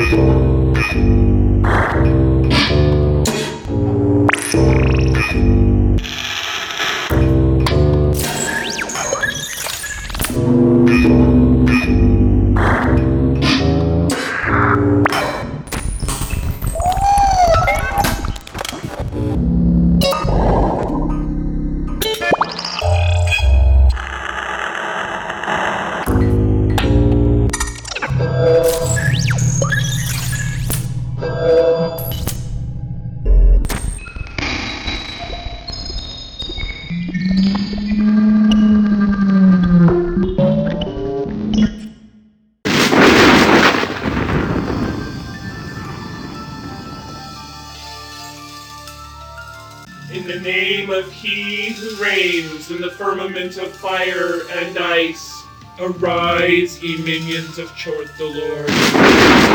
In the name of he who reigns in the firmament of fire and ice, arise, ye minions of Chorth the Lord.